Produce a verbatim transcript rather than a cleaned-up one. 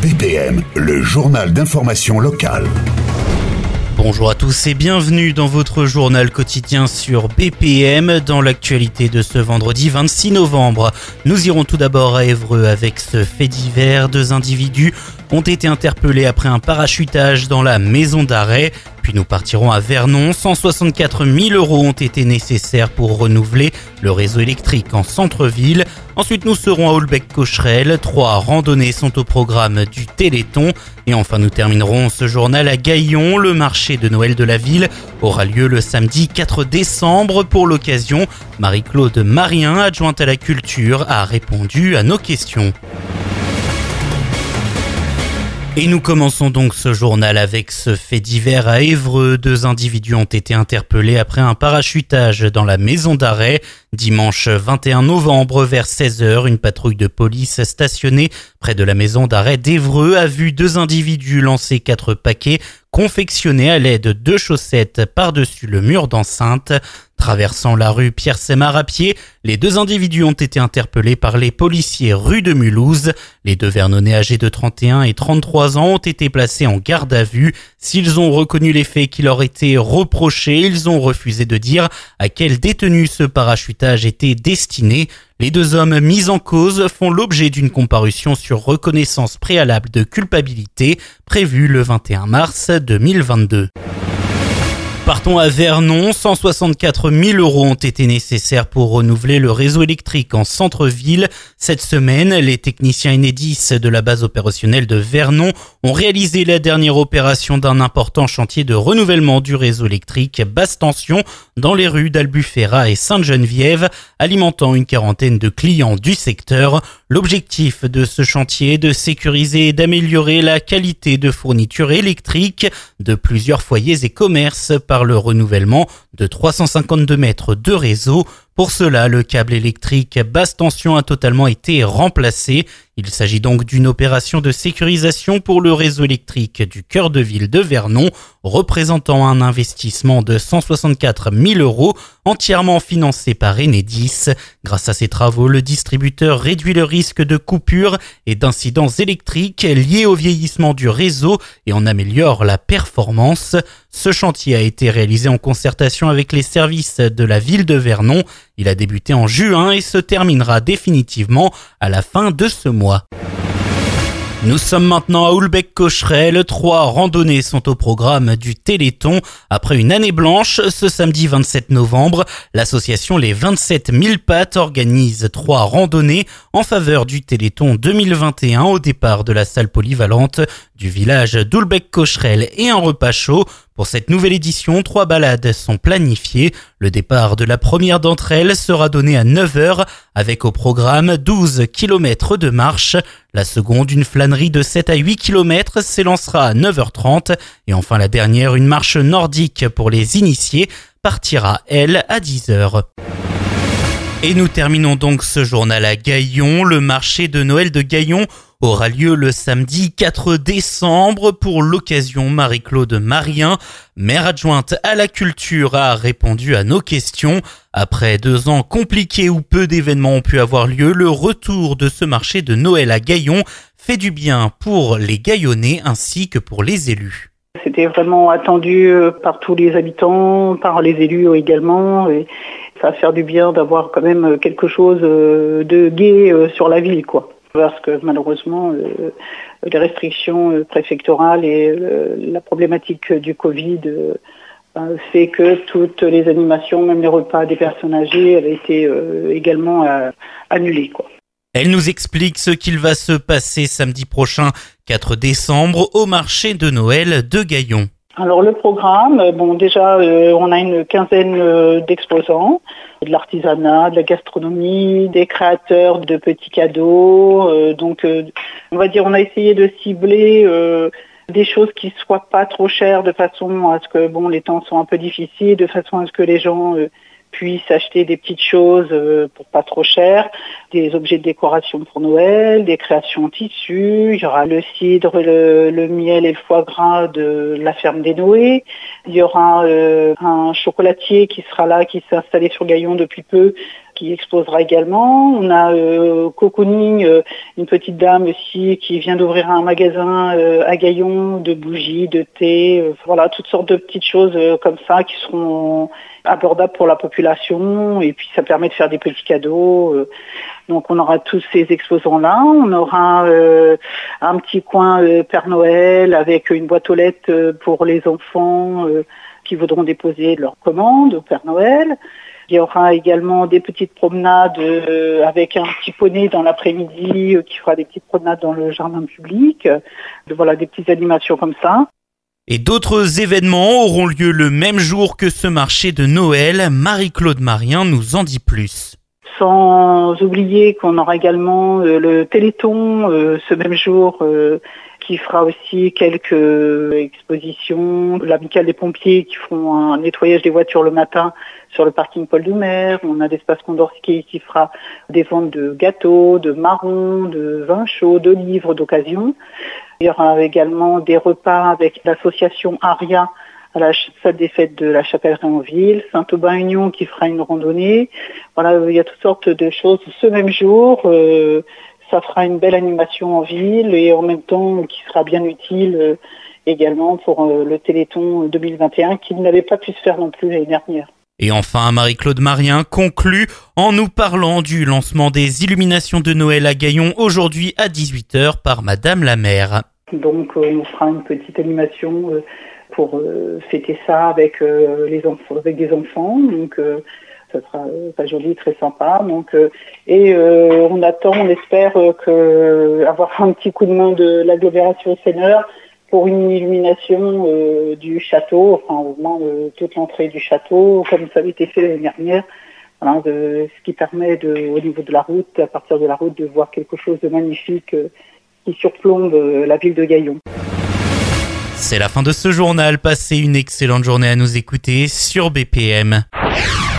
B P M, le journal d'information locale. Bonjour à tous et bienvenue dans votre journal quotidien sur B P M. Dans l'actualité de ce vendredi vingt-six novembre, nous irons tout d'abord à Évreux avec ce fait divers. Deux individus ont été interpellés après un parachutage dans la maison d'arrêt. Puis nous partirons à Vernon. cent soixante-quatre mille euros ont été nécessaires pour renouveler le réseau électrique en centre-ville. Ensuite, nous serons à Houlbec-Cocherel. Trois randonnées sont au programme du Téléthon. Et enfin, nous terminerons ce journal à Gaillon. Le marché de Noël de la ville aura lieu le samedi quatre décembre. Pour l'occasion, Marie-Claude Marien, adjointe à la culture, a répondu à nos questions. Et nous commençons donc ce journal avec ce fait divers à Évreux. Deux individus ont été interpellés après un parachutage dans la maison d'arrêt. Dimanche vingt et un novembre, vers seize heures, une patrouille de police stationnée près de la maison d'arrêt d'Évreux a vu deux individus lancer quatre paquets confectionnés à l'aide de chaussettes par-dessus le mur d'enceinte. Traversant la rue Pierre-Sémar à pied, les deux individus ont été interpellés par les policiers rue de Mulhouse. Les deux Vernonnais âgés de trente et un et trente-trois ans ont été placés en garde à vue. S'ils ont reconnu les faits qui leur étaient reprochés, ils ont refusé de dire à quel détenu ce parachutage était destiné. Les deux hommes mis en cause font l'objet d'une comparution sur reconnaissance préalable de culpabilité prévue le vingt et un mars deux mille vingt-deux. Partons à Vernon. cent soixante-quatre mille euros ont été nécessaires pour renouveler le réseau électrique en centre-ville. Cette semaine, les techniciens Enedis de la base opérationnelle de Vernon ont réalisé la dernière opération d'un important chantier de renouvellement du réseau électrique basse tension dans les rues d'Albufera et Sainte-Geneviève, alimentant une quarantaine de clients du secteur. L'objectif de ce chantier est de sécuriser et d'améliorer la qualité de fourniture électrique de plusieurs foyers et commerces par le renouvellement de trois cent cinquante-deux mètres de réseau. Pour cela, le câble électrique basse tension a totalement été remplacé. Il s'agit donc d'une opération de sécurisation pour le réseau électrique du cœur de ville de Vernon, représentant un investissement de cent soixante-quatre mille euros, entièrement financé par Enedis. Grâce à ces travaux, le distributeur réduit le risque de coupures et d'incidents électriques liés au vieillissement du réseau et en améliore la performance. Ce chantier a été réalisé en concertation avec les services de la ville de Vernon. Il a débuté en juin et se terminera définitivement à la fin de ce mois. Nous sommes maintenant à Houlbec-Cocherel. Trois randonnées sont au programme du Téléthon. Après une année blanche, ce samedi vingt-sept novembre, l'association Les vingt-sept mille Pattes organise trois randonnées en faveur du Téléthon deux mille vingt et un au départ de la salle polyvalente du village d'Houlbec-Cocherel et un repas chaud. Pour cette nouvelle édition, trois balades sont planifiées. Le départ de la première d'entre elles sera donné à neuf heures avec au programme douze kilomètres de marche. La seconde, une flânerie de sept à huit kilomètres, s'élancera à neuf heures trente. Et enfin la dernière, une marche nordique pour les initiés, partira elle à dix heures. Et nous terminons donc ce journal à Gaillon. Le marché de Noël de Gaillon aura lieu le samedi quatre décembre. Pour l'occasion, Marie-Claude Marien, maire adjointe à la culture, a répondu à nos questions. Après deux ans compliqués où peu d'événements ont pu avoir lieu, le retour de ce marché de Noël à Gaillon fait du bien pour les Gaillonnais ainsi que pour les élus. C'était vraiment attendu par tous les habitants, par les élus également. Et ça va faire du bien d'avoir quand même quelque chose de gai sur la ville, quoi. Parce que malheureusement, euh, les restrictions préfectorales et euh, la problématique du Covid euh, fait que toutes les animations, même les repas des personnes âgées, avaient été euh, également euh, annulées, quoi. Elle nous explique ce qu'il va se passer samedi prochain, quatre décembre, au marché de Noël de Gaillon. Alors le programme, bon déjà euh, on a une quinzaine euh, d'exposants, de l'artisanat, de la gastronomie, des créateurs de petits cadeaux. Euh, donc euh, on va dire on a essayé de cibler euh, des choses qui soient pas trop chères de façon à ce que bon les temps sont un peu difficiles, de façon à ce que les gens euh, puissent acheter des petites choses euh, pour pas trop cher, des objets de décoration pour Noël, des créations en tissu, il y aura le cidre, le, le miel et le foie gras de la ferme des Noé, il y aura euh, un chocolatier qui sera là, qui s'est installé sur Gaillon depuis peu, qui exposera également. On a euh, Cocooning, euh, une petite dame aussi qui vient d'ouvrir un magasin euh, à Gaillon de bougies, de thé, euh, voilà, toutes sortes de petites choses euh, comme ça qui seront abordables pour la population et puis ça permet de faire des petits cadeaux. Euh, donc on aura tous ces exposants-là. On aura euh, un petit coin euh, Père Noël avec une boîte aux lettres euh, pour les enfants euh, qui voudront déposer leurs commandes au Père Noël. Il y aura également des petites promenades euh, avec un petit poney dans l'après-midi euh, qui fera des petites promenades dans le jardin public. Euh, voilà, des petites animations comme ça. Et d'autres événements auront lieu le même jour que ce marché de Noël. Marie-Claude Marien nous en dit plus. Sans oublier qu'on aura également euh, le Téléthon euh, ce même jour euh, qui fera aussi quelques euh, expositions. L'amicale des pompiers qui feront un nettoyage des voitures le matin sur le parking Paul Doumer. On a l'Espace Condorski qui fera des ventes de gâteaux, de marrons, de vins chauds, de livres d'occasion. Il y aura également des repas avec l'association Aria à la salle des fêtes de la Chapelle-Réonville, Saint-Aubin-Union qui fera une randonnée. Voilà, il y a toutes sortes de choses. Ce même jour, euh, ça fera une belle animation en ville et en même temps qui sera bien utile euh, également pour euh, le Téléthon deux mille vingt et un qui n'avait pas pu se faire non plus l'année dernière. Et enfin, Marie-Claude Marien conclut en nous parlant du lancement des illuminations de Noël à Gaillon aujourd'hui à dix-huit heures par Madame la maire. Donc on fera une petite animation euh, pour euh, fêter ça avec euh, les enfants, avec des enfants. Donc euh, ça sera euh, pas joli, très sympa. Donc euh, et euh, on attend, on espère euh, que avoir un petit coup de main de l'agglomération Seigneur pour une illumination euh, du château, enfin au moins euh, toute l'entrée du château, comme ça avait été fait l'année dernière. Voilà, de, ce qui permet de, au niveau de la route, à partir de la route, de voir quelque chose de magnifique euh, qui surplombe euh, la ville de Gaillon. C'est la fin de ce journal. Passez une excellente journée à nous écouter sur B P M.